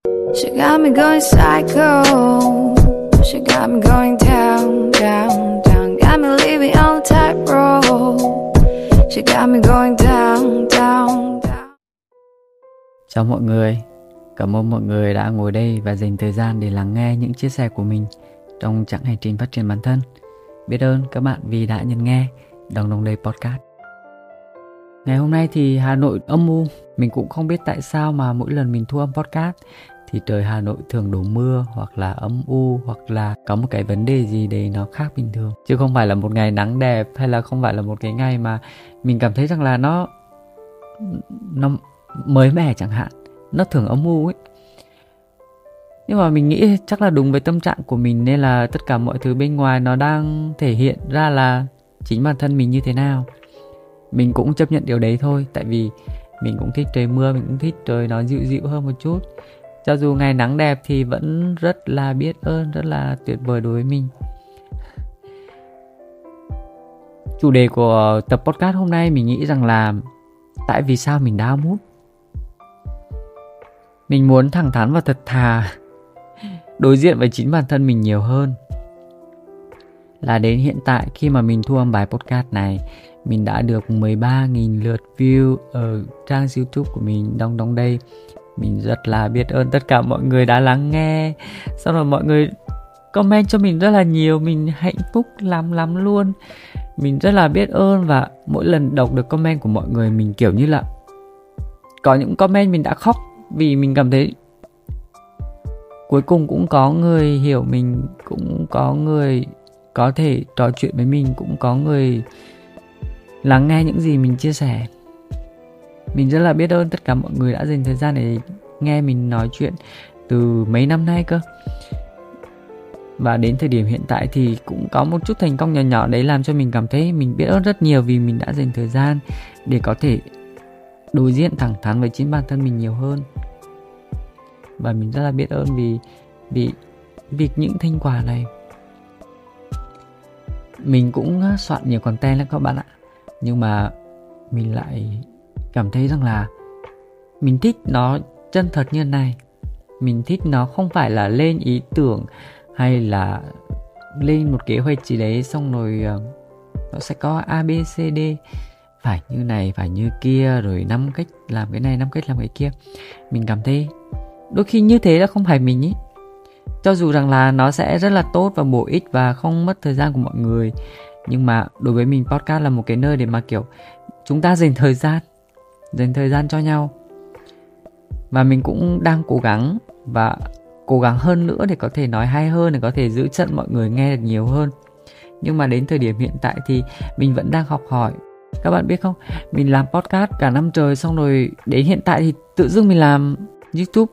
She got me going psycho. She got me going down, down, down. Got me living on the tightrope. She got me going down, down, down. Chào mọi người. Cảm ơn mọi người đã ngồi đây và dành thời gian để lắng nghe những chia sẻ của mình trong chặng hành trình phát triển bản thân. Biết ơn các bạn vì đã nhận nghe Đong Đong Đây Podcast. Ngày hôm nay thì Hà Nội âm u. Mình cũng không biết tại sao mà mỗi lần mình thu âm podcast thì trời Hà Nội thường đổ mưa, hoặc là âm u, hoặc là có một cái vấn đề gì đấy nó khác bình thường. Chứ không phải là một ngày nắng đẹp, hay là không phải là một cái ngày mà mình cảm thấy rằng là nó mới mẻ chẳng hạn. Nó thường âm u ấy. Nhưng mà mình nghĩ chắc là đúng với tâm trạng của mình, nên là tất cả mọi thứ bên ngoài nó đang thể hiện ra là chính bản thân mình như thế nào. Mình cũng chấp nhận điều đấy thôi. Tại vì mình cũng thích trời mưa, mình cũng thích trời nó dịu dịu hơn một chút. Cho dù ngày nắng đẹp thì vẫn rất là biết ơn, rất là tuyệt vời đối với mình. Chủ đề của tập podcast hôm nay mình nghĩ rằng là tại vì sao mình down mood. Mình muốn thẳng thắn và thật thà đối diện với chính bản thân mình nhiều hơn. Là đến hiện tại khi mà mình thu âm bài podcast này, mình đã được 13.000 lượt view ở trang YouTube của mình, Đong Đong Đây. Mình rất là biết ơn tất cả mọi người đã lắng nghe. Xong rồi mọi người comment cho mình rất là nhiều. Mình hạnh phúc lắm luôn. Mình rất là biết ơn. Và mỗi lần đọc được comment của mọi người, mình kiểu như là có những comment mình đã khóc. Vì mình cảm thấy cuối cùng cũng có người hiểu mình, cũng có người có thể trò chuyện với mình, cũng có người lắng nghe những gì mình chia sẻ. Mình rất là biết ơn tất cả mọi người đã dành thời gian để nghe mình nói chuyện từ mấy năm nay cơ. Và đến thời điểm hiện tại thì cũng có một chút thành công nhỏ nhỏ đấy làm cho mình cảm thấy mình biết ơn rất nhiều, vì mình đã dành thời gian để có thể đối diện thẳng thắn với chính bản thân mình nhiều hơn. Và mình rất là biết ơn vì những thành quả này. Mình cũng soạn nhiều content lắm các bạn ạ. Nhưng mà mình lại cảm thấy rằng là mình thích nó chân thật như này. Mình thích nó không phải là lên ý tưởng hay là lên một kế hoạch gì đấy xong rồi nó sẽ có A, B, C, D, phải như này, phải như kia, rồi 5 cách làm cái này, 5 cách làm cái kia. Mình cảm thấy đôi khi như thế là không phải mình ý. Cho dù rằng là nó sẽ rất là tốt và bổ ích và không mất thời gian của mọi người, nhưng mà đối với mình podcast là một cái nơi để mà kiểu chúng ta dành thời gian cho nhau. Và mình cũng đang cố gắng và cố gắng hơn nữa để có thể nói hay hơn, để có thể giữ chân mọi người nghe được nhiều hơn. Nhưng mà đến thời điểm hiện tại thì mình vẫn đang học hỏi. Các bạn biết không, mình làm podcast cả năm trời, xong rồi đến hiện tại thì tự dưng mình làm YouTube,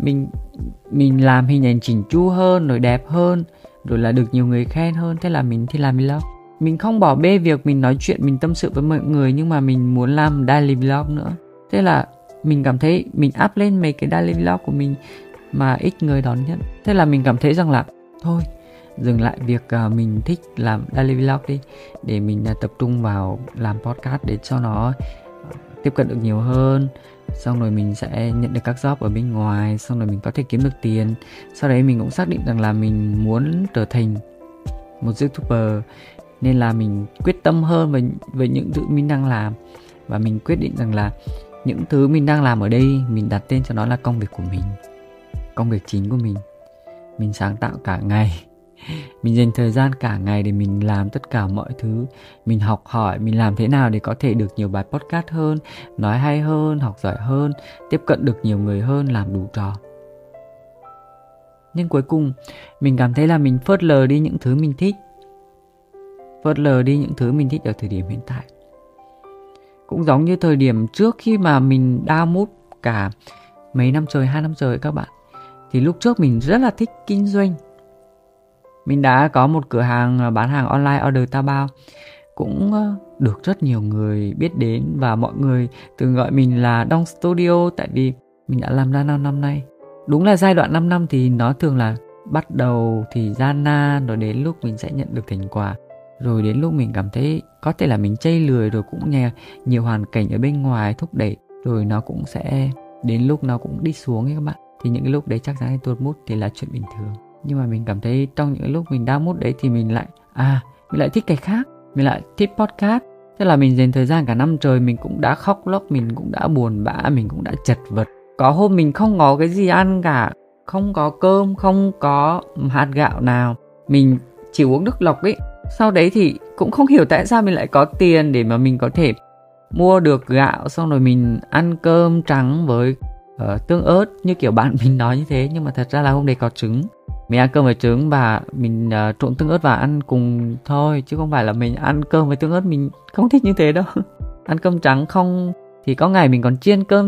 mình làm hình ảnh chỉnh chu hơn, rồi đẹp hơn, rồi là được nhiều người khen hơn. Thế là mình thì làm vlog. Mình không bỏ bê việc mình nói chuyện, mình tâm sự với mọi người, nhưng mà mình muốn làm daily vlog nữa. Thế là mình cảm thấy mình up lên mấy cái daily vlog của mình mà ít người đón nhận. Thế là mình cảm thấy rằng là thôi, dừng lại việc mình thích làm daily vlog đi, để mình tập trung vào làm podcast để cho nó tiếp cận được nhiều hơn. Xong rồi mình sẽ nhận được các job ở bên ngoài, xong rồi mình có thể kiếm được tiền. Sau đấy mình cũng xác định rằng là mình muốn trở thành một YouTuber, nên là mình quyết tâm hơn với những thứ mình đang làm. Và mình quyết định rằng là những thứ mình đang làm ở đây, mình đặt tên cho nó là công việc của mình, công việc chính của mình. Mình sáng tạo cả ngày, mình dành thời gian cả ngày để mình làm tất cả mọi thứ. Mình học hỏi, mình làm thế nào để có thể được nhiều bài podcast hơn, nói hay hơn, học giỏi hơn, tiếp cận được nhiều người hơn, làm đủ trò. Nhưng cuối cùng mình cảm thấy là mình phớt lờ đi những thứ mình thích. Phớt lờ đi những thứ mình thích ở thời điểm hiện tại. Cũng giống như thời điểm trước khi mà mình down mood cả mấy năm trời, 2 năm trời các bạn. Thì lúc trước mình rất là thích kinh doanh. Mình đã có một cửa hàng bán hàng online order Taobao, cũng được rất nhiều người biết đến. Và mọi người thường gọi mình là Dong Studio, tại vì mình đã làm ra 5 năm nay. Đúng là giai đoạn 5 năm thì nó thường là bắt đầu thì gian nan, rồi đến lúc mình sẽ nhận được thành quả, rồi đến lúc mình cảm thấy có thể là mình chây lười, rồi cũng nhiều hoàn cảnh ở bên ngoài thúc đẩy, rồi nó cũng sẽ đến lúc nó cũng đi xuống ấy các bạn. thì những cái lúc đấy chắc chắn là tuột mood thì là chuyện bình thường. Nhưng mà mình cảm thấy trong những lúc mình down mood đấy thì mình lại thích cái khác. Mình lại thích podcast. Tức là mình dành thời gian cả năm trời, mình cũng đã khóc lóc, mình cũng đã buồn bã, mình cũng đã chật vật. Có hôm mình không có cái gì ăn cả, không có cơm, không có hạt gạo nào, mình chỉ uống nước lọc ấy. Sau đấy thì cũng không hiểu tại sao mình lại có tiền để mà mình có thể mua được gạo, xong rồi mình ăn cơm trắng với tương ớt như kiểu bạn mình nói như thế. Nhưng mà thật ra là hôm đấy có trứng, mình ăn cơm với trứng và mình trộn tương ớt và ăn cùng thôi, chứ không phải là mình ăn cơm với tương ớt. Mình không thích như thế đâu. Ăn cơm trắng không thì có ngày mình còn chiên cơm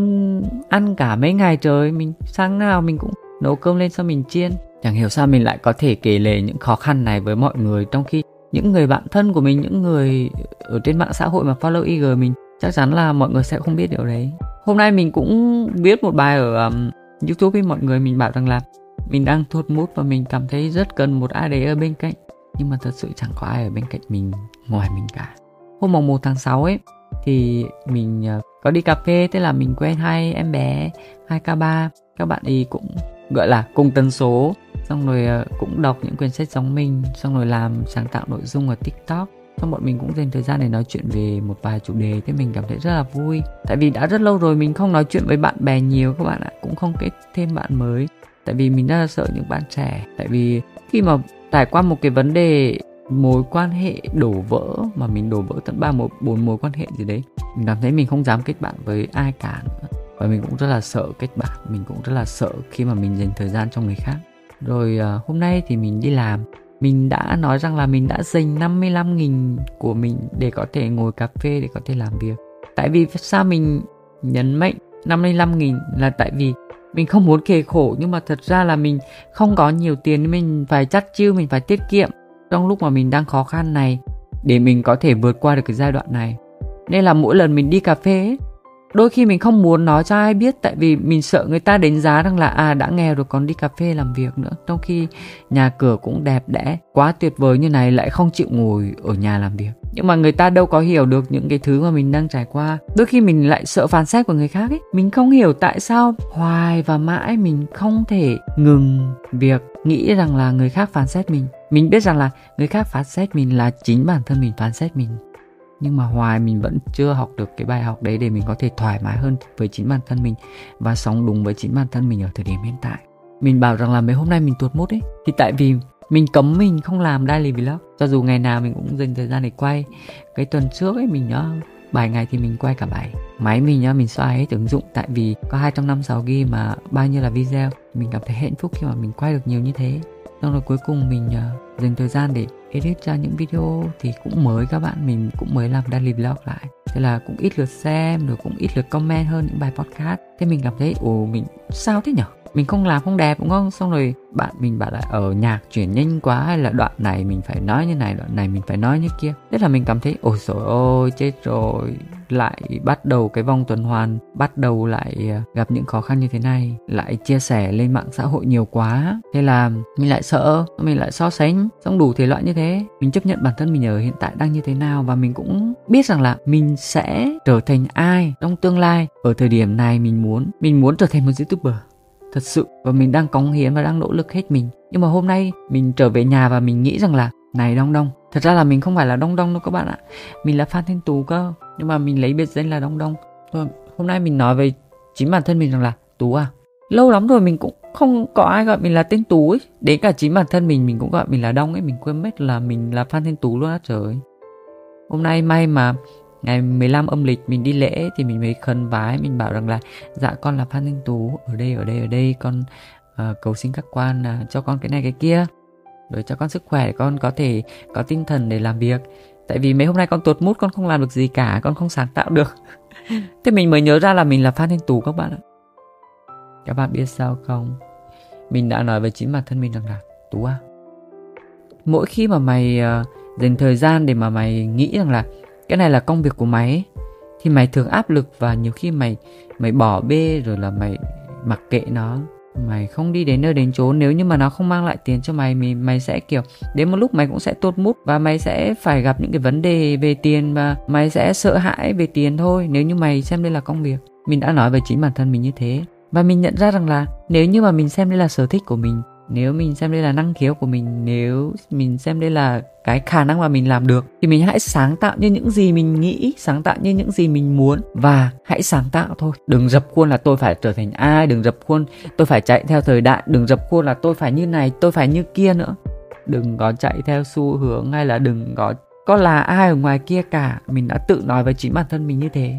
ăn cả mấy ngày trời. Mình sáng nào mình cũng nấu cơm lên xong mình chiên. Chẳng hiểu sao mình lại có thể kể lể những khó khăn này với mọi người, trong khi những người bạn thân của mình, những người ở trên mạng xã hội mà follow IG mình, chắc chắn là mọi người sẽ không biết điều đấy. Hôm nay mình cũng viết một bài ở YouTube với mọi người. Mình bảo rằng là mình đang thụt mood và mình cảm thấy rất cần một ai đấy ở bên cạnh. Nhưng mà thật sự chẳng có ai ở bên cạnh mình ngoài mình cả. Hôm mùng 1 tháng 6 ấy thì mình có đi cà phê. Thế là mình quen hai em bé 2K3. Các bạn ấy cũng gọi là cùng tần số, xong rồi cũng đọc những quyển sách giống mình, xong rồi làm sáng tạo nội dung ở TikTok. Xong bọn mình cũng dành thời gian để nói chuyện về một vài chủ đề. Thế mình cảm thấy rất là vui. Tại vì đã rất lâu rồi mình không nói chuyện với bạn bè nhiều các bạn ạ. Cũng không kết thêm bạn mới. Tại vì mình rất là sợ những bạn trẻ. Tại vì khi mà trải qua một cái vấn đề mối quan hệ đổ vỡ, mà mình đổ vỡ tận 3-4 mối quan hệ gì đấy, mình cảm thấy mình không dám kết bạn với ai cả nữa. Và mình cũng rất là sợ kết bạn. Mình cũng rất là sợ khi mà mình dành thời gian cho người khác. Rồi hôm nay thì mình đi làm. Mình đã nói rằng là mình đã dành 55.000 của mình để có thể ngồi cà phê, để có thể làm việc. Tại vì sao mình nhấn mạnh 55.000 là tại vì mình không muốn kể khổ. Nhưng mà thật ra là mình không có nhiều tiền nên mình phải chắt chiu, mình phải tiết kiệm trong lúc mà mình đang khó khăn này để mình có thể vượt qua được cái giai đoạn này. Nên là mỗi lần mình đi cà phê ấy, đôi khi mình không muốn nói cho ai biết. Tại vì mình sợ người ta đánh giá rằng là đã nghèo rồi còn đi cà phê làm việc nữa. Trong khi nhà cửa cũng đẹp đẽ, quá tuyệt vời như này, lại không chịu ngồi ở nhà làm việc. Nhưng mà người ta đâu có hiểu được những cái thứ mà mình đang trải qua. Đôi khi mình lại sợ phán xét của người khác ấy. Mình không hiểu tại sao hoài và mãi mình không thể ngừng việc nghĩ rằng là người khác phán xét mình. Mình biết rằng là người khác phán xét mình là chính bản thân mình phán xét mình. Nhưng mà hoài mình vẫn chưa học được cái bài học đấy để mình có thể thoải mái hơn với chính bản thân mình và sống đúng với chính bản thân mình ở thời điểm hiện tại. Mình bảo rằng là mấy hôm nay mình tuột mood ấy, thì tại vì mình cấm mình không làm daily vlog. Cho dù ngày nào mình cũng dành thời gian để quay. Cái tuần trước ấy mình 7 ngày thì mình quay cả 7. Máy mình mình xóa hết ứng dụng. Tại vì có 256GB mà bao nhiêu là video. Mình cảm thấy hạnh phúc khi mà mình quay được nhiều như thế. Xong rồi cuối cùng mình dành thời gian để edit ra những video thì cũng mới các bạn. Mình cũng mới làm daily vlog lại. Thế là cũng ít lượt xem, rồi cũng ít lượt comment hơn những bài podcast. Thế mình cảm thấy mình sao thế nhở? Mình không làm không đẹp đúng không? Xong rồi bạn mình bảo là nhạc chuyển nhanh quá, hay là đoạn này mình phải nói như này, đoạn này mình phải nói như kia. Thế là mình cảm thấy ôi trời ơi chết rồi. Lại bắt đầu cái vòng tuần hoàn, bắt đầu lại gặp những khó khăn như thế này, lại chia sẻ lên mạng xã hội nhiều quá. Thế là mình lại sợ, mình lại so sánh, xong đủ thể loại như thế. Mình chấp nhận bản thân mình ở hiện tại đang như thế nào. Và mình cũng biết rằng là mình sẽ trở thành ai trong tương lai. Ở thời điểm này mình muốn trở thành một YouTuber thật sự, và mình đang cống hiến và đang nỗ lực hết mình. Nhưng mà hôm nay mình trở về nhà và mình nghĩ rằng là này Đông Đông. Thật ra là mình không phải là Đông Đông đâu các bạn ạ. Mình là Phan Thanh Tú cơ, nhưng mà mình lấy biệt danh là Đông Đông. Rồi, hôm nay mình nói với chính bản thân mình rằng là Tú à, lâu lắm rồi mình cũng không có ai gọi mình là tên Tú ấy. Đến cả chính bản thân mình cũng gọi mình là Đông ấy. Mình quên mất là mình là Phan Thanh Tú luôn á trời. Hôm nay may mà ngày 15 âm lịch mình đi lễ thì mình mới khấn vái. Mình bảo rằng là dạ con là Phan Thanh Tú, ở đây con cầu xin các quan cho con cái này cái kia, rồi cho con sức khỏe, con có thể có tinh thần để làm việc. Tại vì mấy hôm nay con tuột mood, con không làm được gì cả, con không sáng tạo được. Thế mình mới nhớ ra là mình là Phan Thanh Tú các bạn ạ. Các bạn biết sao không? Mình đã nói với chính bản thân mình rằng là Tú à, mỗi khi mà mày dành thời gian để mà mày nghĩ rằng là cái này là công việc của mày ấy, thì mày thường áp lực và nhiều khi mày bỏ bê, rồi là mày mặc kệ nó. Mày không đi đến nơi đến chốn. Nếu như mà nó không mang lại tiền cho mày sẽ kiểu đến một lúc mày cũng sẽ tụt mood, và mày sẽ phải gặp những cái vấn đề về tiền, và mày sẽ sợ hãi về tiền thôi nếu như mày xem đây là công việc. Mình đã nói với chính bản thân mình như thế. Và mình nhận ra rằng là nếu như mà mình xem đây là sở thích của mình, nếu mình xem đây là năng khiếu của mình, nếu mình xem đây là cái khả năng mà mình làm được, thì mình hãy sáng tạo như những gì mình nghĩ, sáng tạo như những gì mình muốn, và hãy sáng tạo thôi. Đừng dập khuôn là tôi phải trở thành ai, đừng dập khuôn tôi phải chạy theo thời đại, đừng dập khuôn là tôi phải như này, tôi phải như kia nữa. Đừng có chạy theo xu hướng, hay là đừng có là ai ở ngoài kia cả. Mình đã tự nói với chính bản thân mình như thế.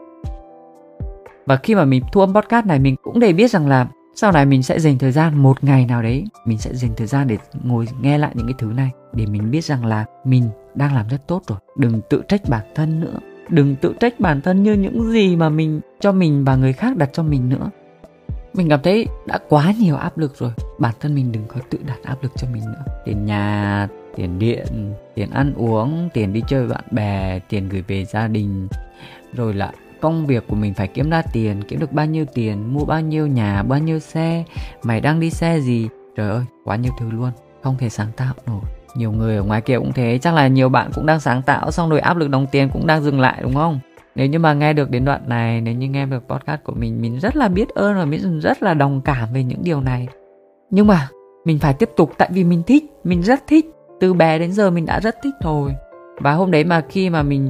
Và khi mà mình thu âm podcast này, mình cũng để biết rằng là sau này mình sẽ dành thời gian, một ngày nào đấy mình sẽ dành thời gian để ngồi nghe lại những cái thứ này, để mình biết rằng là mình đang làm rất tốt rồi. Đừng tự trách bản thân nữa. Đừng tự trách bản thân như những gì mà mình cho mình và người khác đặt cho mình nữa. Mình cảm thấy đã quá nhiều áp lực rồi. Bản thân mình đừng có tự đặt áp lực cho mình nữa. Tiền nhà, tiền điện, tiền ăn uống, tiền đi chơi với bạn bè, tiền gửi về gia đình, rồi là công việc của mình phải kiếm ra tiền, kiếm được bao nhiêu tiền, mua bao nhiêu nhà, bao nhiêu xe, mày đang đi xe gì. Trời ơi, quá nhiều thứ luôn, không thể sáng tạo nổi. Nhiều người ở ngoài kia cũng thế, chắc là nhiều bạn cũng đang sáng tạo, xong rồi áp lực đồng tiền cũng đang dừng lại, đúng không? Nếu như mà nghe được đến đoạn này, nếu như nghe được podcast của mình rất là biết ơn và mình rất là đồng cảm về những điều này. Nhưng mà mình phải tiếp tục, tại vì mình thích, mình rất thích. Từ bé đến giờ mình đã rất thích rồi. Và hôm đấy mà khi mà mình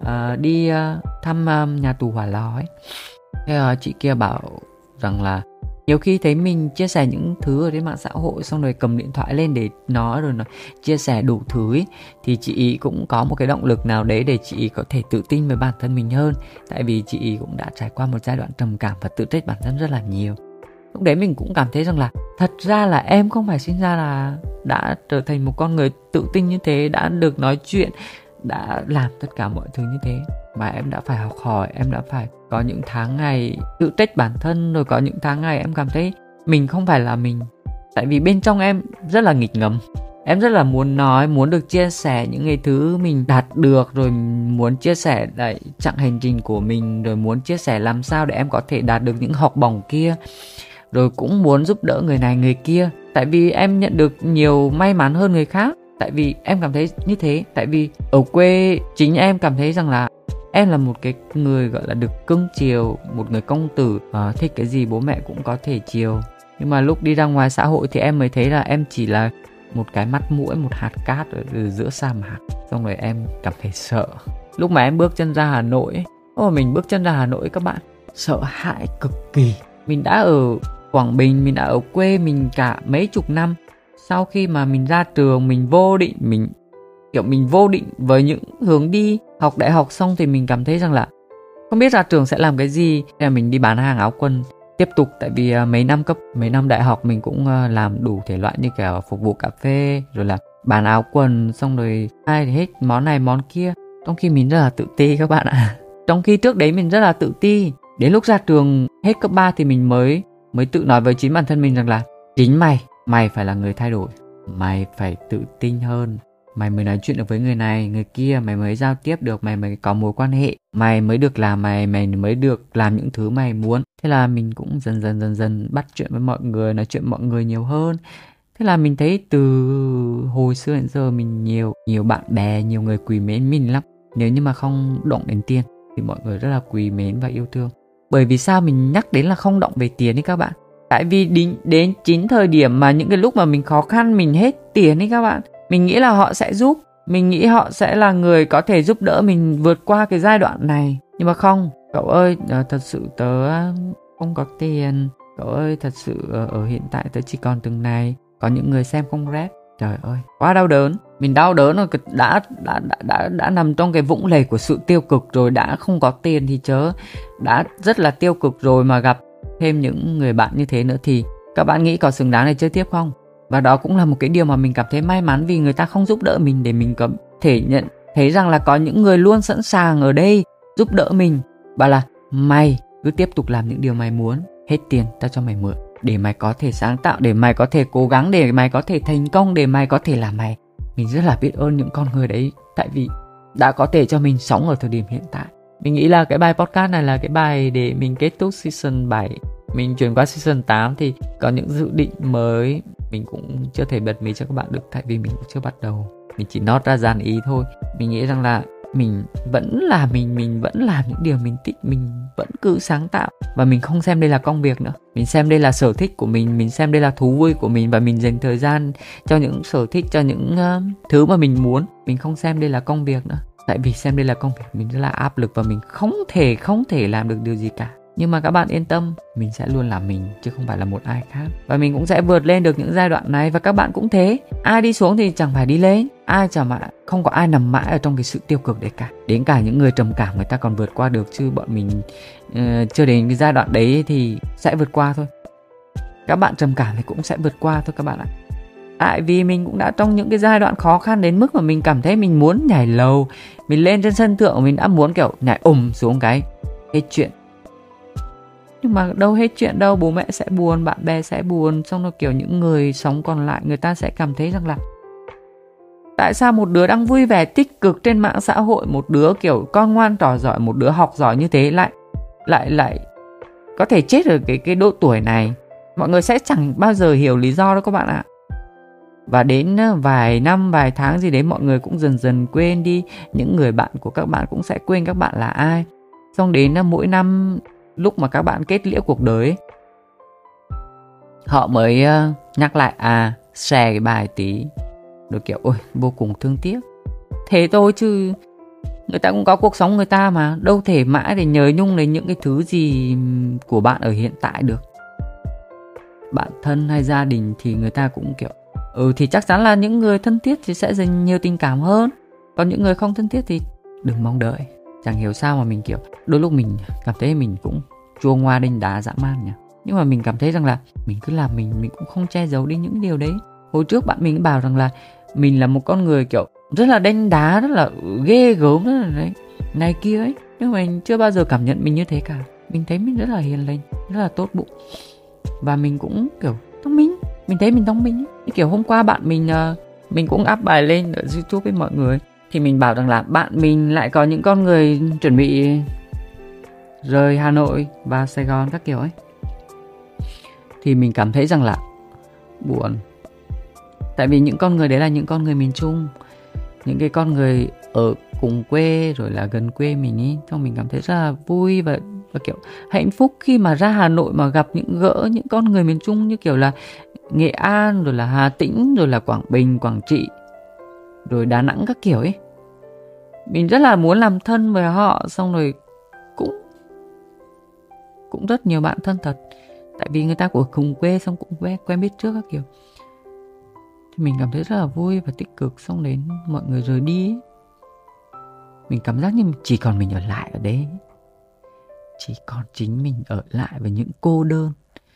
đi thăm nhà tù Hỏa Lò ấy, thì chị kia bảo rằng là nhiều khi thấy mình chia sẻ những thứ ở trên mạng xã hội, xong rồi cầm điện thoại lên để nói, rồi nó chia sẻ đủ thứ ấy, thì chị cũng có một cái động lực nào đấy để chị có thể tự tin với bản thân mình hơn. Tại vì chị cũng đã trải qua một giai đoạn trầm cảm và tự trách bản thân rất là nhiều. Lúc đấy mình cũng cảm thấy rằng là thật ra là em không phải sinh ra là đã trở thành một con người tự tin như thế, đã được nói chuyện, đã làm tất cả mọi thứ như thế. Mà em đã phải học hỏi, em đã phải có những tháng ngày tự trách bản thân, rồi có những tháng ngày em cảm thấy mình không phải là mình. Tại vì bên trong em rất là nghịch ngợm. Em rất là muốn nói, muốn được chia sẻ những cái thứ mình đạt được, rồi muốn chia sẻ lại chặng hành trình của mình, rồi muốn chia sẻ làm sao để em có thể đạt được những học bổng kia, rồi cũng muốn giúp đỡ người này người kia. Tại vì em nhận được nhiều may mắn hơn người khác. Tại vì em cảm thấy như thế. Tại vì ở quê chính em cảm thấy rằng là em là một cái người gọi là được cưng chiều, một người công tử, thích cái gì bố mẹ cũng có thể chiều. Nhưng mà lúc đi ra ngoài xã hội thì em mới thấy là em chỉ là một cái mắt mũi, một hạt cát ở giữa sa mạc. Xong rồi em cảm thấy sợ. Lúc mà em bước chân ra Hà Nội ấy, mình bước chân ra Hà Nội các bạn, sợ hãi cực kỳ. Mình đã ở Quảng Bình, mình đã ở quê mình cả mấy chục năm. Sau khi mà mình ra trường, mình vô định, mình vô định với những hướng đi. Học đại học xong thì mình cảm thấy rằng là không biết ra trường sẽ làm cái gì. Thế là mình đi bán hàng áo quần tiếp tục. Tại vì mấy năm đại học mình cũng làm đủ thể loại như kiểu phục vụ cà phê, rồi là bán áo quần, xong rồi ai thì hết món này món kia. Trong khi mình rất là tự ti các bạn ạ. Trong khi trước đấy mình rất là tự ti. Đến lúc ra trường hết cấp 3 thì mình mới tự nói với chính bản thân mình rằng là chính mày phải là người thay đổi. Mày phải tự tin hơn. Mày mới nói chuyện được với người này, người kia, mày mới giao tiếp được, mày mới có mối quan hệ, mày mới được làm, mày mới được làm những thứ mày muốn. Thế là mình cũng dần dần bắt chuyện với mọi người, nói chuyện với mọi người nhiều hơn. Thế là mình thấy từ hồi xưa đến giờ mình nhiều bạn bè, nhiều người quý mến mình lắm. Nếu như mà không động đến tiền thì mọi người rất là quý mến và yêu thương. Bởi vì sao mình nhắc đến là không động về tiền ấy các bạn? Tại vì đến chính thời điểm mà những cái lúc mà mình khó khăn, mình hết tiền ấy các bạn, mình nghĩ là họ sẽ giúp. Mình nghĩ họ sẽ là người có thể giúp đỡ mình vượt qua cái giai đoạn này. Nhưng mà không, cậu ơi, thật sự tớ không có tiền. Cậu ơi, thật sự ở hiện tại tớ chỉ còn từng này. Có những người xem không rep. Trời ơi, quá đau đớn. Mình đau đớn rồi, đã nằm trong cái vũng lầy của sự tiêu cực rồi. Đã không có tiền thì chớ, đã rất là tiêu cực rồi mà gặp thêm những người bạn như thế nữa thì các bạn nghĩ có xứng đáng để chơi tiếp không? Và đó cũng là một cái điều mà mình cảm thấy may mắn, vì người ta không giúp đỡ mình để mình có thể nhận thấy rằng là có những người luôn sẵn sàng ở đây giúp đỡ mình. Và là mày cứ tiếp tục làm những điều mày muốn. Hết tiền tao cho mày mượn để mày có thể sáng tạo, để mày có thể cố gắng, để mày có thể thành công, để mày có thể là mày. Mình rất là biết ơn những con người đấy, tại vì đã có thể cho mình sống ở thời điểm hiện tại. Mình nghĩ là cái bài podcast này là cái bài để mình kết thúc season 7. Mình chuyển qua season 8 thì có những dự định mới. Mình cũng chưa thể bật mí cho các bạn được, tại vì mình cũng chưa bắt đầu. Mình chỉ nót ra dàn ý thôi. Mình nghĩ rằng là mình vẫn là mình vẫn làm những điều mình thích. Mình vẫn cứ sáng tạo. Và mình không xem đây là công việc nữa. Mình xem đây là sở thích của mình xem đây là thú vui của mình. Và mình dành thời gian cho những sở thích, cho những thứ mà mình muốn. Mình không xem đây là công việc nữa. Tại vì xem đây là công việc mình rất là áp lực và mình không thể làm được điều gì cả. Nhưng mà các bạn yên tâm, mình sẽ luôn là mình chứ không phải là một ai khác. Và mình cũng sẽ vượt lên được những giai đoạn này. Và các bạn cũng thế. Ai đi xuống thì chẳng phải đi lên. Không có ai nằm mãi ở trong cái sự tiêu cực đấy cả. Đến cả những người trầm cảm người ta còn vượt qua được. Chứ bọn mình chưa đến cái giai đoạn đấy thì sẽ vượt qua thôi. Các bạn trầm cảm thì cũng sẽ vượt qua thôi các bạn ạ. Tại vì mình cũng đã trong những cái giai đoạn khó khăn đến mức mà mình cảm thấy mình muốn nhảy lầu. Mình lên trên sân thượng mình đã muốn kiểu nhảy xuống cái hết chuyện. Nhưng mà đâu hết chuyện đâu, bố mẹ sẽ buồn, bạn bè sẽ buồn. Xong rồi kiểu những người sống còn lại người ta sẽ cảm thấy rằng là tại sao một đứa đang vui vẻ tích cực trên mạng xã hội, một đứa kiểu con ngoan trò giỏi, một đứa học giỏi như thế lại có thể chết ở cái độ tuổi này. Mọi người sẽ chẳng bao giờ hiểu lý do đâu các bạn ạ. Và đến vài năm, vài tháng gì đấy mọi người cũng dần dần quên đi. Những người bạn của các bạn cũng sẽ quên các bạn là ai. Xong đến mỗi năm lúc mà các bạn kết liễu cuộc đời, họ mới nhắc lại share cái bài tí. Rồi kiểu ôi vô cùng thương tiếc. Thế thôi chứ người ta cũng có cuộc sống người ta mà. Đâu thể mãi để nhớ nhung đến những cái thứ gì của bạn ở hiện tại được. Bạn thân hay gia đình thì người ta cũng kiểu thì chắc chắn là những người thân thiết thì sẽ dành nhiều tình cảm hơn. Còn những người không thân thiết thì đừng mong đợi. Chẳng hiểu sao mà mình kiểu đôi lúc mình cảm thấy mình cũng chua ngoa đinh đá dã man nhỉ. Nhưng mà mình cảm thấy rằng là mình cứ làm mình cũng không che giấu đi những điều đấy. Hồi trước bạn mình bảo rằng là mình là một con người kiểu rất là đanh đá, rất là ghê gớm, rất là đấy, này kia ấy. Nhưng mà mình chưa bao giờ cảm nhận mình như thế cả. Mình thấy mình rất là hiền lành, rất là tốt bụng. Và mình cũng kiểu thông minh. Mình thấy mình thông minh ấy. Kiểu hôm qua bạn mình cũng up bài lên ở YouTube với mọi người. Thì mình bảo rằng là bạn mình lại có những con người chuẩn bị rời Hà Nội và Sài Gòn các kiểu ấy. Thì mình cảm thấy rằng là buồn. Tại vì những con người đấy là những con người miền Trung, những cái con người ở cùng quê rồi là gần quê mình ý. Xong mình cảm thấy rất là vui và kiểu hạnh phúc khi mà ra Hà Nội mà gặp gỡ những con người miền Trung như kiểu là Nghệ An rồi là Hà Tĩnh rồi là Quảng Bình, Quảng Trị rồi Đà Nẵng các kiểu ấy. Mình rất là muốn làm thân với họ. Xong rồi cũng rất nhiều bạn thân thật. Tại vì người ta cũng cùng quê, xong cũng quen biết trước các kiểu. Thì mình cảm thấy rất là vui và tích cực. Xong đến mọi người rời đi ấy, mình cảm giác như chỉ còn mình ở lại ở đấy. Chỉ còn chính mình ở lại với những cô đơn.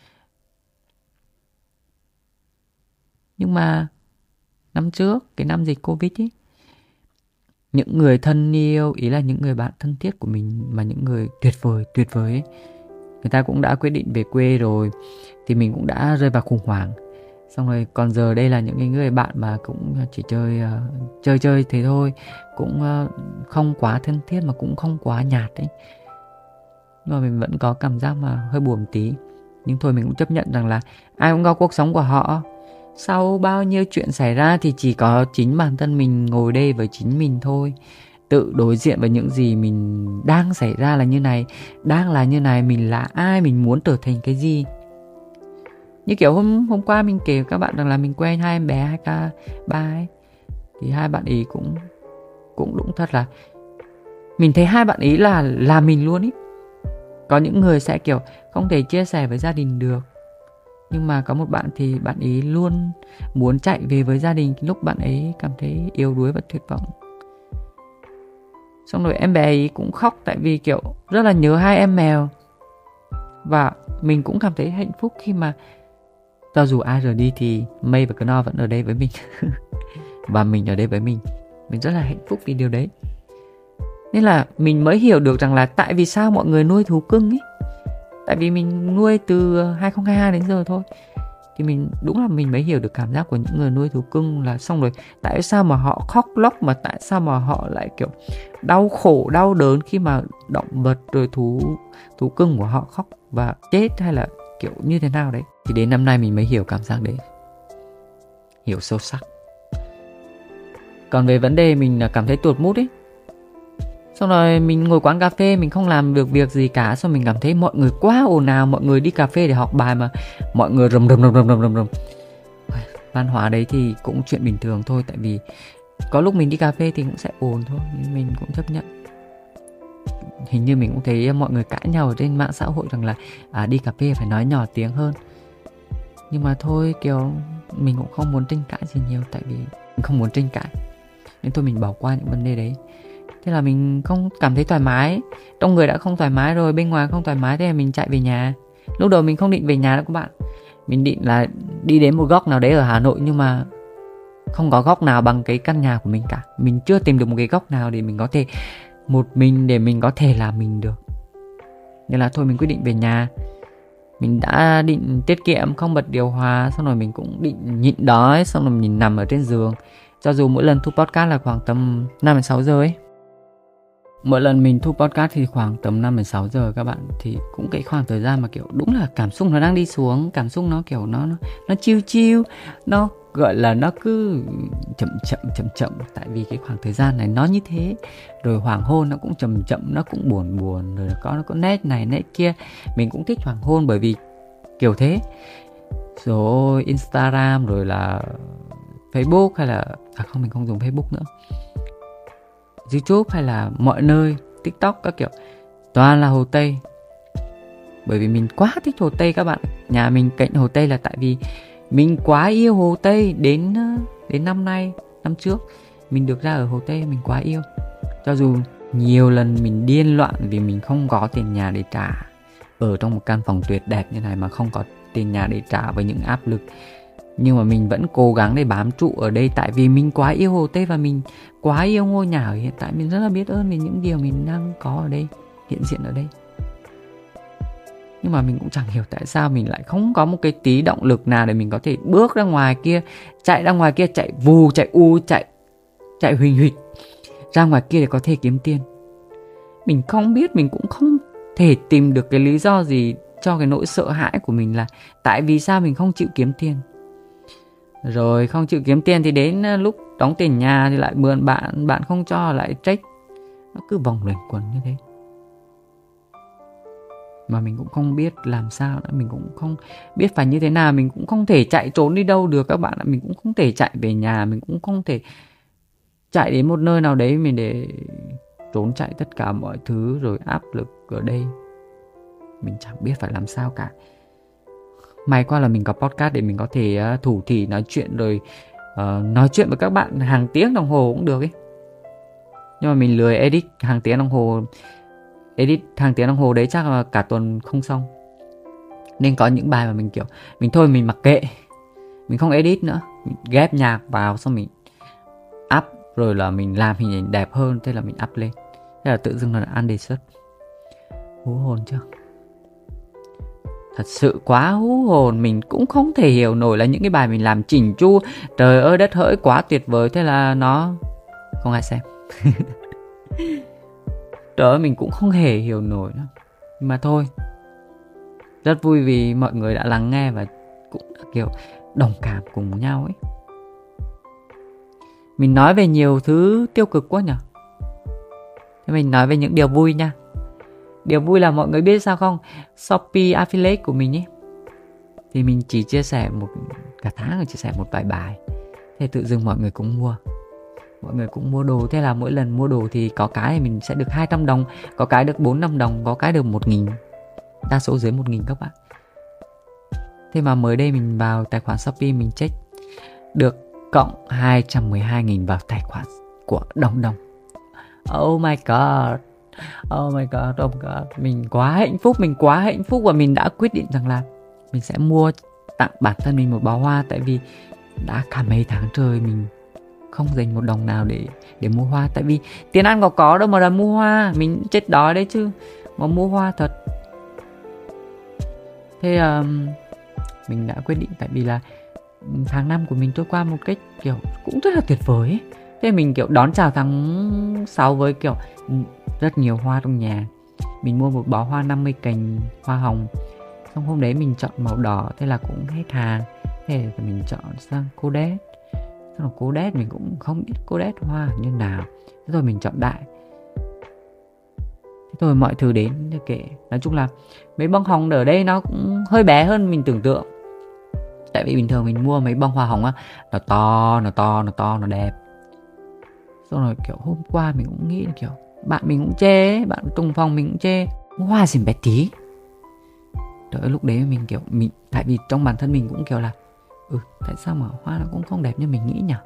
Nhưng mà năm trước, cái năm dịch Covid ấy, những người thân yêu, ý là những người bạn thân thiết của mình mà những người tuyệt vời ấy, người ta cũng đã quyết định về quê rồi. Thì mình cũng đã rơi vào khủng hoảng. Xong rồi còn giờ đây là những người bạn mà cũng chỉ chơi thế thôi. Cũng không quá thân thiết mà cũng không quá nhạt ấy. Nhưng mà mình vẫn có cảm giác mà hơi buồn tí. Nhưng thôi mình cũng chấp nhận rằng là ai cũng có cuộc sống của họ. Sau bao nhiêu chuyện xảy ra thì chỉ có chính bản thân mình ngồi đây với chính mình thôi. Tự đối diện với những gì mình đang xảy ra là như này. Đang là như này, mình là ai, mình muốn trở thành cái gì. Như kiểu hôm qua mình kể các bạn rằng là mình quen hai em bé 2K3 ấy. Thì hai bạn ý cũng đúng thật là mình thấy hai bạn ý là mình luôn ý. Có những người sẽ kiểu không thể chia sẻ với gia đình được. Nhưng mà có một bạn thì bạn ý luôn muốn chạy về với gia đình lúc bạn ấy cảm thấy yếu đuối và tuyệt vọng. Xong rồi em bé ấy cũng khóc tại vì kiểu rất là nhớ hai em mèo. Và mình cũng cảm thấy hạnh phúc khi mà cho dù ai rời đi thì Mây và Knorr vẫn ở đây với mình. Và mình ở đây với mình. Mình rất là hạnh phúc vì điều đấy. Nên là mình mới hiểu được rằng là tại vì sao mọi người nuôi thú cưng ấy. Tại vì mình nuôi từ 2022 đến giờ thôi. Thì đúng là mình mới hiểu được cảm giác của những người nuôi thú cưng là xong rồi tại sao mà họ khóc lóc, mà tại sao mà họ lại kiểu đau khổ, đau đớn khi mà động vật rồi thú cưng của họ khóc và chết hay là kiểu như thế nào đấy. Thì đến năm nay mình mới hiểu cảm giác đấy. Hiểu sâu sắc. Còn về vấn đề mình cảm thấy tụt mood ấy, Xong rồi mình ngồi quán cà phê, mình không làm được việc gì cả. Xong mình cảm thấy mọi người quá ồn ào. Mọi người đi cà phê để học bài mà mọi người rầm rầm. Văn hóa đấy thì cũng chuyện bình thường thôi. Tại vì có lúc mình đi cà phê thì cũng sẽ ồn thôi, nhưng mình cũng chấp nhận. Hình như mình cũng thấy mọi người cãi nhau ở trên mạng xã hội rằng là đi cà phê phải nói nhỏ tiếng hơn. Nhưng mà thôi, kiểu mình cũng không muốn tranh cãi gì nhiều. Tại vì mình không muốn tranh cãi, nên thôi mình bỏ qua những vấn đề đấy. Thế là mình không cảm thấy thoải mái. Trong người đã không thoải mái rồi, bên ngoài không thoải mái. Thế là mình chạy về nhà. Lúc đầu mình không định về nhà đâu các bạn. Mình định là đi đến một góc nào đấy ở Hà Nội, nhưng mà không có góc nào bằng cái căn nhà của mình cả. Mình chưa tìm được một cái góc nào để mình có thể một mình để mình có thể làm mình được. Nên là thôi mình quyết định về nhà. Mình đã định tiết kiệm, không bật điều hòa. Xong rồi mình cũng định nhịn đói. Xong rồi mình nằm ở trên giường. Cho dù mỗi lần thu podcast là khoảng tầm 5-6 giờ ấy. Mỗi lần mình thu podcast thì khoảng tầm 5-6 giờ các bạn. Thì cũng cái khoảng thời gian mà kiểu đúng là cảm xúc nó đang đi xuống. Cảm xúc nó kiểu nó chill chill. Nó gọi là nó cứ chậm. Tại vì cái khoảng thời gian này nó như thế. Rồi hoàng hôn nó cũng chậm, nó cũng buồn. Rồi nó có nét này nét kia. Mình cũng thích hoàng hôn bởi vì kiểu thế. Rồi Instagram rồi là Facebook hay là không, mình không dùng Facebook nữa, YouTube hay là mọi nơi, TikTok các kiểu, toàn là Hồ Tây. Bởi vì mình quá thích Hồ Tây các bạn. Nhà mình cạnh Hồ Tây là tại vì mình quá yêu Hồ Tây. Đến năm trước mình được ra ở Hồ Tây, mình quá yêu. Cho dù nhiều lần mình điên loạn vì mình không có tiền nhà để trả. Ở trong một căn phòng tuyệt đẹp như này mà không có tiền nhà để trả với những áp lực, nhưng mà mình vẫn cố gắng để bám trụ ở đây. Tại vì mình quá yêu Hồ Tây và mình quá yêu ngôi nhà ở hiện tại. Mình rất là biết ơn vì những điều mình đang có ở đây, hiện diện ở đây. Nhưng mà mình cũng chẳng hiểu tại sao mình lại không có một cái tí động lực nào để mình có thể bước ra ngoài kia, chạy ra ngoài kia, chạy vù, chạy u, chạy huỳnh huỵch ra ngoài kia để có thể kiếm tiền. Mình không biết, mình cũng không thể tìm được cái lý do gì cho cái nỗi sợ hãi của mình là tại vì sao mình không chịu kiếm tiền. Rồi không chịu kiếm tiền thì đến lúc đóng tiền nhà thì lại mượn bạn không cho, lại trách. Nó cứ vòng luẩn quẩn như thế. Mà mình cũng không biết làm sao nữa. Mình cũng không biết phải như thế nào. Mình cũng không thể chạy trốn đi đâu được các bạn ạ. Mình cũng không thể chạy về nhà. Mình cũng không thể chạy đến một nơi nào đấy mình để trốn chạy tất cả mọi thứ rồi áp lực ở đây. Mình chẳng biết phải làm sao cả. May quá là mình có podcast để mình có thể thủ thỉ nói chuyện rồi nói chuyện với các bạn hàng tiếng đồng hồ cũng được ấy. Nhưng mà mình lười edit hàng tiếng đồng hồ. Edit hàng tiếng đồng hồ đấy chắc là cả tuần không xong. Nên có những bài mà mình kiểu mình mặc kệ, mình không edit nữa, mình ghép nhạc vào xong mình up, rồi là mình làm hình ảnh đẹp hơn, thế là mình up lên. Thế là tự dưng nó ăn đề xuất. Hú hồn chưa? Thật sự quá hú hồn. Mình cũng không thể hiểu nổi là những cái bài mình làm chỉnh chu, trời ơi đất hỡi quá tuyệt vời, thế là nó không ai xem. Trời ơi, mình cũng không hề hiểu nổi nữa. Nhưng mà thôi, rất vui vì mọi người đã lắng nghe và cũng đã kiểu đồng cảm cùng nhau ấy. Mình nói về nhiều thứ tiêu cực quá nhỉ. Thế mình nói về những điều vui nha. Điều vui là mọi người biết sao không? Shopee affiliate của mình ấy, thì mình chỉ chia sẻ cả tháng, chia sẻ một vài bài. Thế tự dưng mọi người cũng mua. Mọi người cũng mua đồ. Thế là mỗi lần mua đồ thì có cái thì mình sẽ được 200 đồng, có cái được 4-5 đồng, có cái được 1.000. Đa số dưới 1.000 các bạn. Thế mà mới đây mình vào tài khoản Shopee, mình check được cộng 212.000 vào tài khoản của Đồng Đồng. Oh my god. Oh my god. Mình quá hạnh phúc và mình đã quyết định rằng là mình sẽ mua tặng bản thân mình một bó hoa. Tại vì đã cả mấy tháng trời mình không dành một đồng nào để mua hoa. Tại vì tiền ăn có đâu mà là mua hoa. Mình chết đói đấy chứ mà mua hoa thật. Thế mình đã quyết định, tại vì là tháng 5 của mình trôi qua một cách kiểu cũng rất là tuyệt vời ấy. Thế mình kiểu đón chào tháng 6 với kiểu rất nhiều hoa trong nhà. Mình mua một bó hoa 50 cành hoa hồng. Xong hôm đấy mình chọn màu đỏ, thế là cũng hết hàng. Thế thì mình chọn sang cô đét. Xong rồi cô đét mình cũng không biết cô đét hoa như nào. Thế rồi mình chọn đại. thôi mọi thứ đến thì kệ. Nói chung là mấy bông hồng ở đây nó cũng hơi bé hơn mình tưởng tượng. Tại vì bình thường mình mua mấy bông hoa hồng á, nó đẹp. Xong rồi kiểu hôm qua mình cũng nghĩ kiểu bạn mình cũng chê ấy, bạn cùng phòng mình cũng chê hoa gì bé tí. Đợi lúc đấy mình tại vì trong bản thân mình cũng kiểu là tại sao mà hoa nó cũng không đẹp như mình nghĩ nhỉ.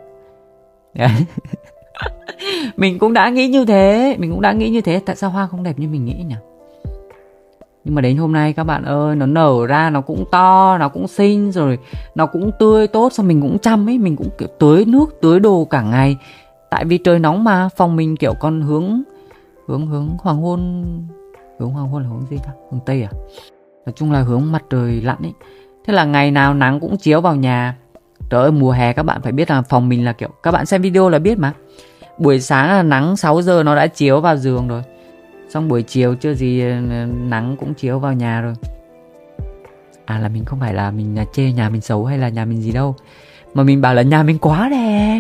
Mình cũng đã nghĩ như thế, tại sao hoa không đẹp như mình nghĩ nhỉ. Nhưng mà đến hôm nay các bạn ơi, nó nở ra, nó cũng to, nó cũng xinh, rồi nó cũng tươi tốt. Xong mình cũng chăm ấy, mình cũng kiểu tưới nước, tưới đồ cả ngày. Tại vì trời nóng mà, phòng mình kiểu còn hướng hoàng hôn. Hướng hoàng hôn là hướng gì ta? Hướng Tây à? Nói chung là hướng mặt trời lặn ấy. Thế là ngày nào nắng cũng chiếu vào nhà. Trời ơi, mùa hè các bạn phải biết là phòng mình là kiểu, các bạn xem video là biết mà, buổi sáng là nắng 6 giờ nó đã chiếu vào giường rồi. Xong buổi chiều chưa gì nắng cũng chiếu vào nhà rồi. Là mình không phải là mình chê nhà mình xấu hay là nhà mình gì đâu, mà mình bảo là nhà mình quá đẹp.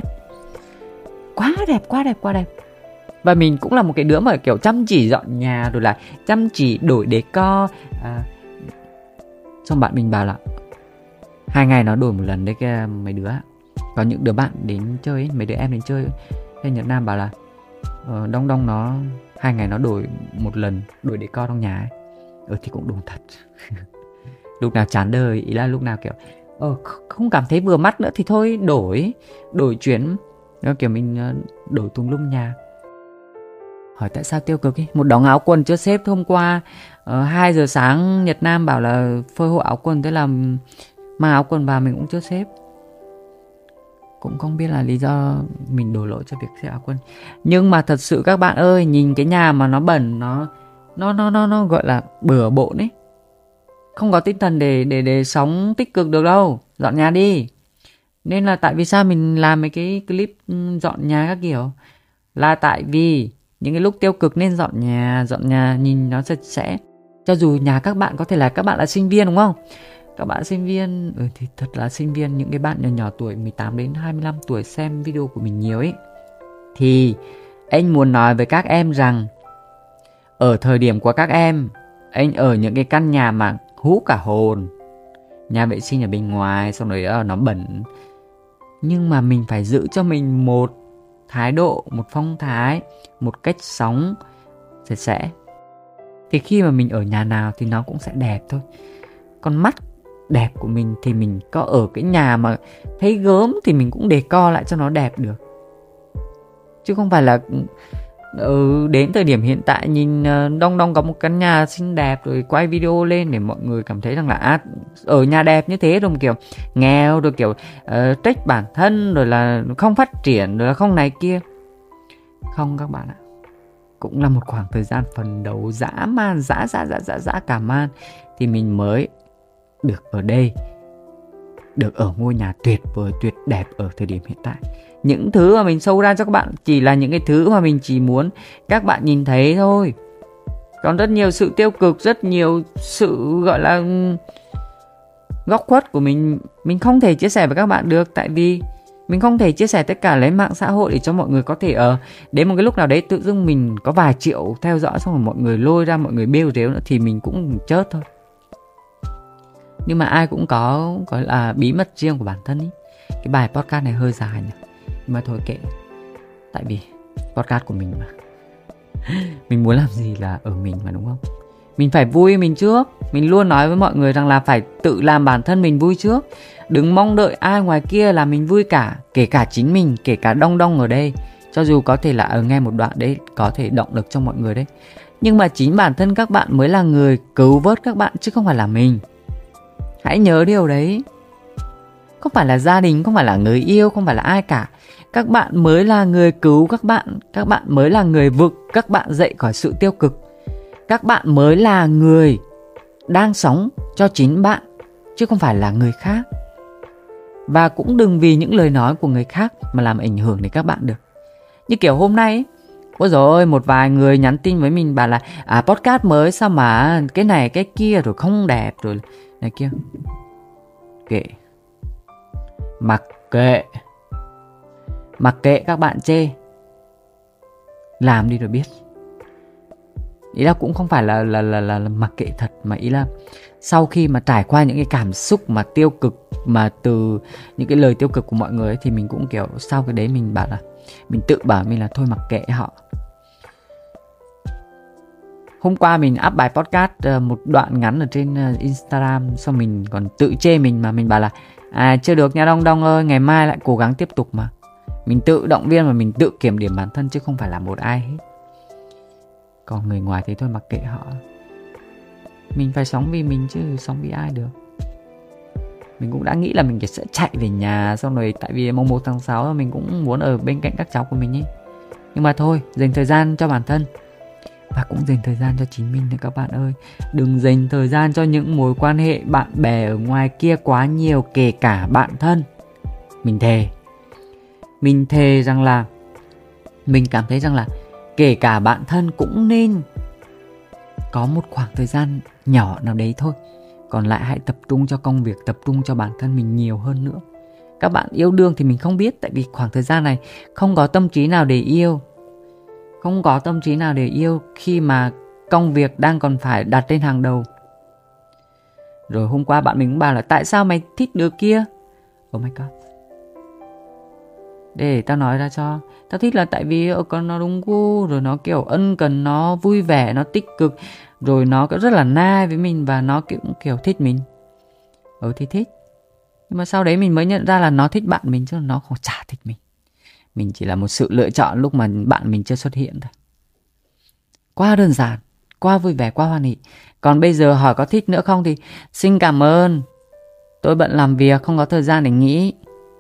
Quá đẹp. Và mình cũng là một cái đứa mà kiểu chăm chỉ dọn nhà, rồi là chăm chỉ đổi decor. Xong bạn mình bảo là 2 ngày nó đổi một lần đấy cái mấy đứa. Có những đứa bạn đến chơi ấy, mấy đứa em đến chơi hay Nhật Nam bảo là Đông nó 2 ngày nó đổi một lần, đổi decor trong nhà ấy. Thì cũng đúng thật. Lúc nào chán đời, ý là lúc nào kiểu không cảm thấy vừa mắt nữa thì thôi đổi chuyển. Nó kiểu mình đổi tùm lum nhà. Hỏi tại sao tiêu cực ấy. Một đống áo quần chưa xếp. Hôm qua 2 giờ sáng Nhật Nam bảo là phơi hộ áo quần, thế là mang áo quần vào mình cũng chưa xếp. Cũng không biết là lý do mình đổ lỗi cho việc xếp áo quần. Nhưng mà thật sự các bạn ơi, nhìn cái nhà mà nó bẩn, nó gọi là bừa bộn ấy, không có tinh thần để sống tích cực được đâu. Dọn nhà đi. Nên là tại vì sao mình làm mấy cái clip dọn nhà các kiểu, là tại vì những cái lúc tiêu cực nên dọn nhà nhìn nó sạch sẽ. Cho dù nhà các bạn có thể là các bạn là sinh viên đúng không? Các bạn sinh viên, thì thật là sinh viên, những cái bạn nhỏ tuổi 18 đến 25 tuổi xem video của mình nhiều ấy, thì anh muốn nói với các em rằng ở thời điểm của các em, anh ở những cái căn nhà mà hú cả hồn, nhà vệ sinh ở bên ngoài, xong rồi nó bẩn, nhưng mà mình phải giữ cho mình một thái độ, một phong thái, một cách sống sạch sẽ. Thì khi mà mình ở nhà nào thì nó cũng sẽ đẹp thôi. Con mắt đẹp của mình thì mình có ở cái nhà mà thấy gớm thì mình cũng decor lại cho nó đẹp được. Chứ không phải là đến thời điểm hiện tại nhìn Đông có một căn nhà xinh đẹp rồi quay video lên để mọi người cảm thấy rằng là ở nhà đẹp như thế rồi kiểu nghèo, rồi kiểu trách bản thân, rồi là không phát triển, rồi là không này kia. Không các bạn ạ. Cũng là một khoảng thời gian phần đầu dã man, dã cả man thì mình mới được ở đây, được ở ngôi nhà tuyệt vời, tuyệt đẹp ở thời điểm hiện tại. Những thứ mà mình show ra cho các bạn chỉ là những cái thứ mà mình chỉ muốn các bạn nhìn thấy thôi. Còn rất nhiều sự tiêu cực, rất nhiều sự gọi là góc khuất của mình không thể chia sẻ với các bạn được. Tại vì mình không thể chia sẻ tất cả lên mạng xã hội để cho mọi người có thể đến một cái lúc nào đấy tự dưng mình có vài triệu theo dõi, xong rồi mọi người lôi ra, mọi người bêu rếu nữa thì mình cũng chết thôi. Nhưng mà ai cũng có gọi là bí mật riêng của bản thân ý. Cái bài podcast này hơi dài nhỉ, nhưng mà thôi kệ. Tại vì podcast của mình mà, mình muốn làm gì là ở mình mà, đúng không? Mình phải vui mình trước. Mình luôn nói với mọi người rằng là phải tự làm bản thân mình vui trước. Đừng mong đợi ai ngoài kia làm mình vui cả. Kể cả chính mình, kể cả Đông ở đây. Cho dù có thể là ở nghe một đoạn đấy có thể động lực cho mọi người đấy, nhưng mà chính bản thân các bạn mới là người cứu vớt các bạn, chứ không phải là mình. Hãy nhớ điều đấy. Không phải là gia đình, không phải là người yêu, không phải là ai cả. Các bạn mới là người cứu các bạn. Các bạn mới là người vực các bạn dậy khỏi sự tiêu cực. Các bạn mới là người đang sống cho chính bạn, chứ không phải là người khác. Và cũng đừng vì những lời nói của người khác mà làm ảnh hưởng đến các bạn được. Như kiểu hôm nay ấy, ôi dồi ôi, một vài người nhắn tin với mình bảo là podcast mới sao mà cái này cái kia rồi không đẹp rồi này kia. Kệ. Mặc kệ các bạn chê. Làm đi rồi biết. Ý là cũng không phải là mặc kệ thật, mà ý là sau khi mà trải qua những cái cảm xúc mà tiêu cực, mà từ những cái lời tiêu cực của mọi người ấy, thì mình cũng kiểu sau cái đấy mình bảo là mình tự bảo mình là thôi mặc kệ họ. Hôm qua mình up bài podcast một đoạn ngắn ở trên Instagram, xong mình còn tự chê mình, mà mình bảo là chưa được nha Đông Đông ơi, ngày mai lại cố gắng tiếp tục mà. Mình tự động viên và mình tự kiểm điểm bản thân chứ không phải là một ai hết. Còn người ngoài thì thôi mặc kệ họ. Mình phải sống vì mình chứ sống vì ai được. Mình cũng đã nghĩ là mình sẽ chạy về nhà, xong rồi tại vì mùng 1 tháng 6 mình cũng muốn ở bên cạnh các cháu của mình ấy. Nhưng mà thôi, dành thời gian cho bản thân và cũng dành thời gian cho chính mình nữa các bạn ơi. Đừng dành thời gian cho những mối quan hệ bạn bè ở ngoài kia quá nhiều, kể cả bạn thân. Mình thề rằng là mình cảm thấy rằng là kể cả bạn thân cũng nên có một khoảng thời gian nhỏ nào đấy thôi. Còn lại hãy tập trung cho công việc, tập trung cho bản thân mình nhiều hơn nữa. Các bạn yêu đương thì mình không biết, tại vì khoảng thời gian này không có tâm trí nào để yêu. Không có tâm trí nào để yêu khi mà công việc đang còn phải đặt lên hàng đầu. Rồi hôm qua bạn mình cũng bảo là tại sao mày thích đứa kia? Oh my god. Để tao nói ra cho. Tao thích là tại vì con nó đúng gu, rồi nó kiểu ân cần, nó vui vẻ, nó tích cực, rồi nó rất là nice với mình và nó cũng kiểu thích mình. Thì thích. Nhưng mà sau đấy mình mới nhận ra là nó thích bạn mình chứ nó không chả thích mình. Mình chỉ là một sự lựa chọn lúc mà bạn mình chưa xuất hiện thôi. Quá đơn giản, quá vui vẻ, quá hoan hỉ. Còn bây giờ hỏi có thích nữa không thì xin cảm ơn. Tôi bận làm việc, không có thời gian để nghĩ.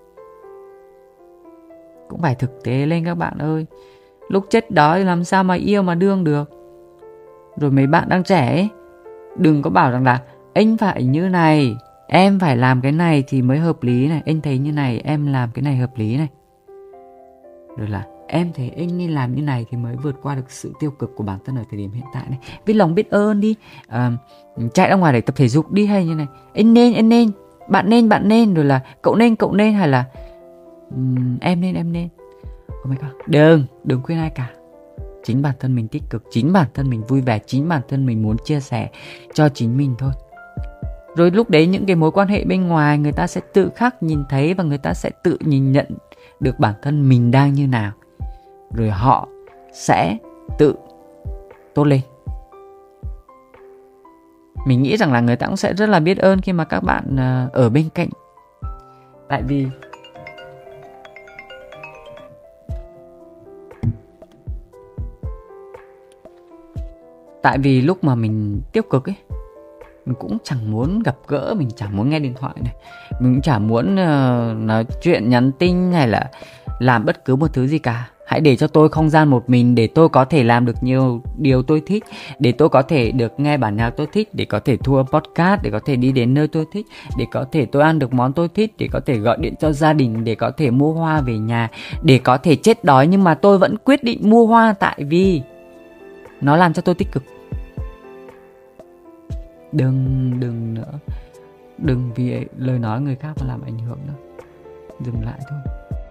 Cũng phải thực tế lên các bạn ơi. Lúc chết đói thì làm sao mà yêu mà đương được. Rồi mấy bạn đang trẻ ấy, đừng có bảo rằng là anh phải như này, em phải làm cái này thì mới hợp lý này, anh thấy như này em làm cái này hợp lý này. Rồi là em thấy anh nên làm như này thì mới vượt qua được sự tiêu cực của bản thân ở thời điểm hiện tại này. Biết lòng biết ơn đi, chạy ra ngoài để tập thể dục đi, hay như này anh nên, bạn nên, rồi là cậu nên, hay là em nên. Oh my god, đừng khuyên ai cả. Chính bản thân mình tích cực, chính bản thân mình vui vẻ, chính bản thân mình muốn chia sẻ cho chính mình thôi. Rồi lúc đấy những cái mối quan hệ bên ngoài người ta sẽ tự khắc nhìn thấy, và người ta sẽ tự nhìn nhận được bản thân mình đang như nào. Rồi họ sẽ tự tốt lên. Mình nghĩ rằng là người ta cũng sẽ rất là biết ơn khi mà các bạn ở bên cạnh. Tại vì lúc mà mình tiêu cực ấy, mình cũng chẳng muốn gặp gỡ, mình chẳng muốn nghe điện thoại này, mình cũng chẳng muốn nói chuyện, nhắn tin hay là làm bất cứ một thứ gì cả. Hãy để cho tôi không gian một mình, để tôi có thể làm được nhiều điều tôi thích, để tôi có thể được nghe bản nhạc tôi thích, để có thể thu podcast, để có thể đi đến nơi tôi thích, để có thể tôi ăn được món tôi thích, để có thể gọi điện cho gia đình, để có thể mua hoa về nhà, để có thể chết đói nhưng mà tôi vẫn quyết định mua hoa tại vì nó làm cho tôi tích cực. Đừng nữa. Đừng vì lời nói người khác mà làm ảnh hưởng nữa. Dừng lại thôi.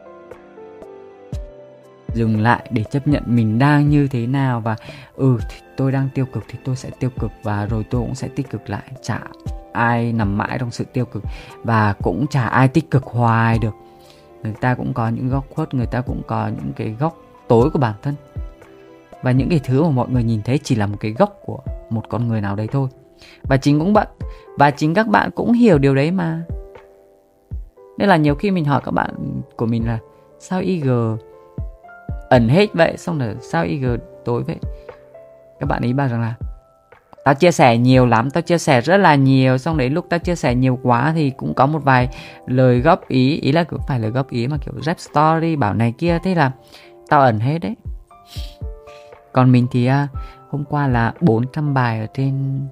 Dừng lại để chấp nhận mình đang như thế nào. Và thì tôi đang tiêu cực thì tôi sẽ tiêu cực, và rồi tôi cũng sẽ tích cực lại. Chả ai nằm mãi trong sự tiêu cực, và cũng chả ai tích cực hoài được. Người ta cũng có những góc khuất, người ta cũng có những cái góc tối của bản thân. Và những cái thứ mà mọi người nhìn thấy chỉ là một cái góc của một con người nào đấy thôi. Và chính các bạn cũng hiểu điều đấy mà. Nên là nhiều khi mình hỏi các bạn của mình là sao IG ẩn hết vậy, xong rồi sao IG tối vậy. Các bạn ấy bảo rằng là tao chia sẻ nhiều lắm, tao chia sẻ rất là nhiều, xong đấy lúc tao chia sẻ nhiều quá thì cũng có một vài lời góp ý. Ý là cũng phải lời góp ý mà kiểu rap story bảo này kia, thế là tao ẩn hết đấy. Còn mình thì hôm qua là 400 bài ở trên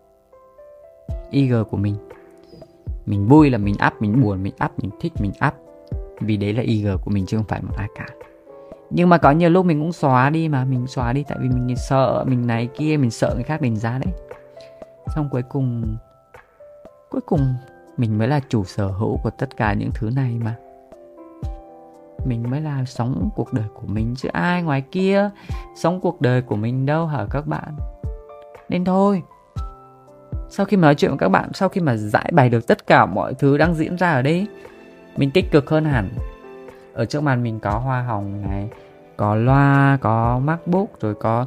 IG của mình. Mình vui là mình up, mình buồn mình up, mình thích mình up. Vì đấy là IG của mình chứ không phải một ai cả. Nhưng mà có nhiều lúc mình cũng xóa đi mà. Mình xóa đi tại vì mình sợ mình này kia, mình sợ người khác đánh giá đấy. Xong cuối cùng mình mới là chủ sở hữu của tất cả những thứ này mà. Mình mới là sống cuộc đời của mình chứ ai ngoài kia sống cuộc đời của mình đâu hả các bạn. Nên thôi, sau khi mà nói chuyện với các bạn, sau khi mà giải bày được tất cả mọi thứ đang diễn ra ở đây, mình tích cực hơn hẳn. Ở trước mặt mình có hoa hồng này, có loa, có MacBook, rồi có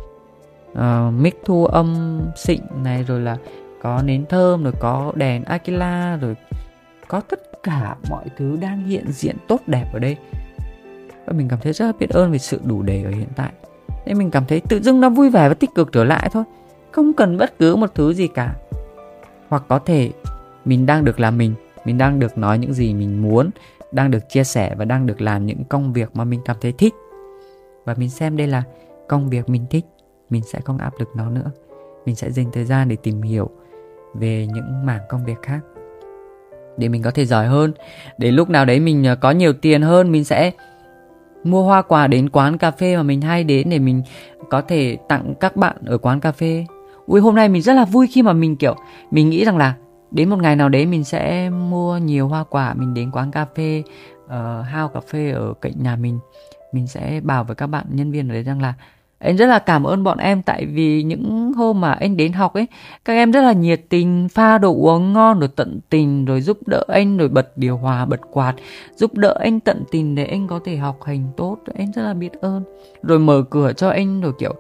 mic thu âm xịn này, rồi là có nến thơm, rồi có đèn Aquila, rồi có tất cả mọi thứ đang hiện diện tốt đẹp ở đây. Và mình cảm thấy rất là biết ơn vì sự đủ đầy ở hiện tại. Nên mình cảm thấy tự dưng nó vui vẻ và tích cực trở lại thôi, không cần bất cứ một thứ gì cả. Hoặc có thể mình đang được làm mình đang được nói những gì mình muốn, đang được chia sẻ và đang được làm những công việc mà mình cảm thấy thích. Và mình xem đây là công việc mình thích, mình sẽ không áp lực nó nữa. Mình sẽ dành thời gian để tìm hiểu về những mảng công việc khác, để mình có thể giỏi hơn. Để lúc nào đấy mình có nhiều tiền hơn, mình sẽ mua hoa quả đến quán cà phê mà mình hay đến, để mình có thể tặng các bạn ở quán cà phê. Ui, hôm nay mình rất là vui khi mà mình nghĩ rằng là đến một ngày nào đấy mình sẽ mua nhiều hoa quả, mình đến quán cà phê, house cà phê ở cạnh nhà mình sẽ bảo với các bạn nhân viên ở đấy rằng là anh rất là cảm ơn bọn em, tại vì những hôm mà anh đến học ấy, các em rất là nhiệt tình, pha đồ uống ngon, rồi tận tình, rồi giúp đỡ anh, rồi bật điều hòa, bật quạt, giúp đỡ anh tận tình để anh có thể học hành tốt. Anh rất là biết ơn, rồi mở cửa cho anh, rồi kiểu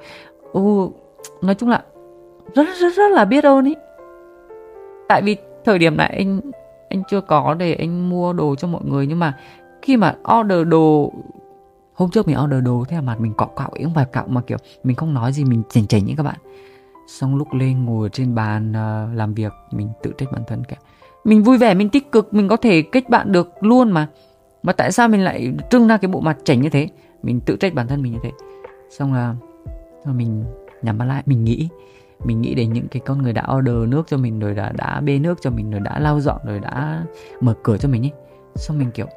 nói chung là rất là biết ơn ý. Tại vì thời điểm này anh chưa có để anh mua đồ cho mọi người, nhưng mà khi mà order đồ, hôm trước mình order đồ, thế là mặt mình cọ ý không phải cọ mà kiểu mình không nói gì, mình chảnh ý các bạn. Xong lúc lên ngồi trên bàn làm việc, mình tự trách bản thân cả. Mình vui vẻ, mình tích cực, mình có thể kết bạn được luôn mà tại sao mình lại trưng ra cái bộ mặt chảnh như thế? Mình tự trách bản thân mình như thế. Xong là mình nhắm mắt lại, mình nghĩ đến những cái con người đã order nước cho mình, rồi đã bê nước cho mình, rồi đã lau dọn, rồi đã mở cửa cho mình ấy. Xong mình kiểu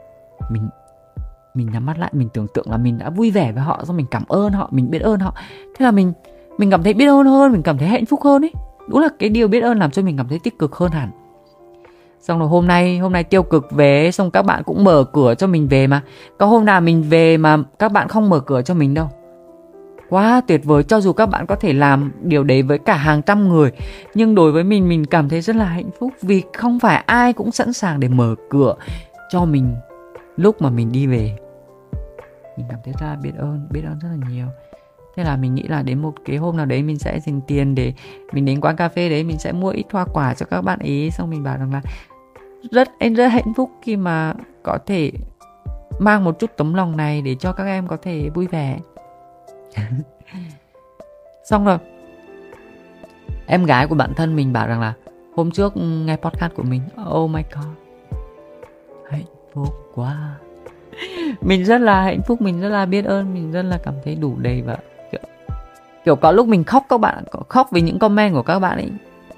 mình nhắm mắt lại, mình tưởng tượng là mình đã vui vẻ với họ, xong mình cảm ơn họ, mình biết ơn họ. Thế là mình cảm thấy biết ơn hơn, mình cảm thấy hạnh phúc hơn ấy. Đúng là cái điều biết ơn làm cho mình cảm thấy tích cực hơn hẳn. Xong rồi hôm nay tiêu cực về, xong các bạn cũng mở cửa cho mình về mà. Có hôm nào mình về mà các bạn không mở cửa cho mình đâu. Quá tuyệt vời, cho dù các bạn có thể làm điều đấy với cả hàng trăm người, nhưng đối với mình cảm thấy rất là hạnh phúc, vì không phải ai cũng sẵn sàng để mở cửa cho mình lúc mà mình đi về. Mình cảm thấy rất là biết ơn rất là nhiều. Thế là mình nghĩ là đến một cái hôm nào đấy mình sẽ dành tiền để mình đến quán cà phê đấy, mình sẽ mua ít hoa quả cho các bạn ý. Xong mình bảo rằng là anh rất hạnh phúc khi mà có thể mang một chút tấm lòng này để cho các em có thể vui vẻ. Xong rồi em gái của bạn thân mình bảo rằng là hôm trước nghe podcast của mình, oh my god, hạnh phúc quá. Mình rất là hạnh phúc, mình rất là biết ơn, mình rất là cảm thấy đủ đầy. Và kiểu có lúc mình khóc, các bạn khóc vì những comment của các bạn ấy.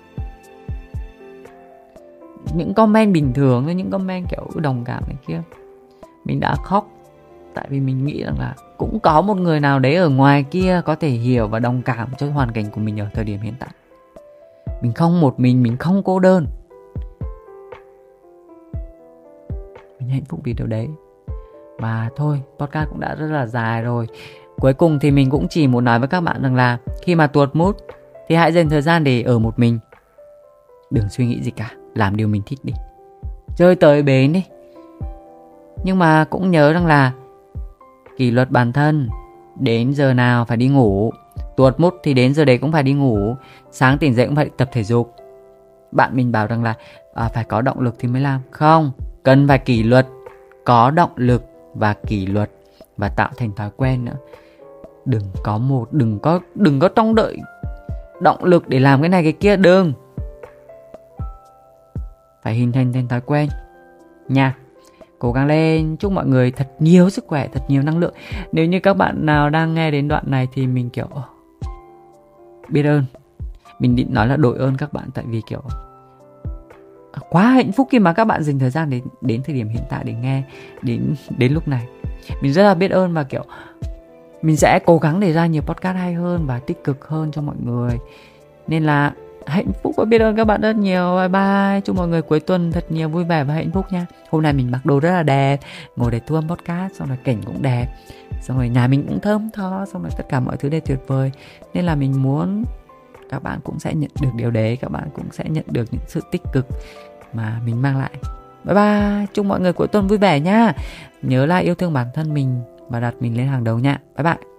Những comment bình thường thôi, những comment kiểu đồng cảm này kia, mình đã khóc. Tại vì mình nghĩ rằng là cũng có một người nào đấy ở ngoài kia có thể hiểu và đồng cảm cho hoàn cảnh của mình ở thời điểm hiện tại. Mình không một mình không cô đơn. Mình hạnh phúc vì điều đấy. Mà thôi, podcast cũng đã rất là dài rồi. Cuối cùng thì mình cũng chỉ muốn nói với các bạn rằng là khi mà tuột mood thì hãy dành thời gian để ở một mình. Đừng suy nghĩ gì cả, làm điều mình thích đi, chơi tới bến đi. Nhưng mà cũng nhớ rằng là kỷ luật bản thân, đến giờ nào phải đi ngủ. Tuột mood thì đến giờ đấy cũng phải đi ngủ. Sáng tỉnh dậy cũng phải tập thể dục. Bạn mình bảo rằng là phải có động lực thì mới làm. Không, cần phải kỷ luật, có động lực và kỷ luật, và tạo thành thói quen nữa. Đừng có trông đợi động lực để làm cái này cái kia. Đừng, phải hình thành thói quen nha. Cố gắng lên, chúc mọi người thật nhiều sức khỏe, thật nhiều năng lượng. Nếu như các bạn nào đang nghe đến đoạn này thì mình kiểu biết ơn. Mình định nói là đội ơn các bạn, tại vì kiểu quá hạnh phúc khi mà các bạn dành thời gian đến thời điểm hiện tại để nghe đến lúc này. Mình rất là biết ơn, và kiểu mình sẽ cố gắng để ra nhiều podcast hay hơn và tích cực hơn cho mọi người. Nên là hạnh phúc và biết ơn các bạn rất nhiều. Bye bye. Chúc mọi người cuối tuần thật nhiều vui vẻ và hạnh phúc nha. Hôm nay mình mặc đồ rất là đẹp, ngồi để thu âm podcast, xong rồi cảnh cũng đẹp, xong rồi nhà mình cũng thơm tho, xong rồi tất cả mọi thứ đều tuyệt vời. Nên là mình muốn các bạn cũng sẽ nhận được điều đấy, các bạn cũng sẽ nhận được những sự tích cực mà mình mang lại. Bye bye, chúc mọi người cuối tuần vui vẻ nha. Nhớ là yêu thương bản thân mình và đặt mình lên hàng đầu nha. Bye bye.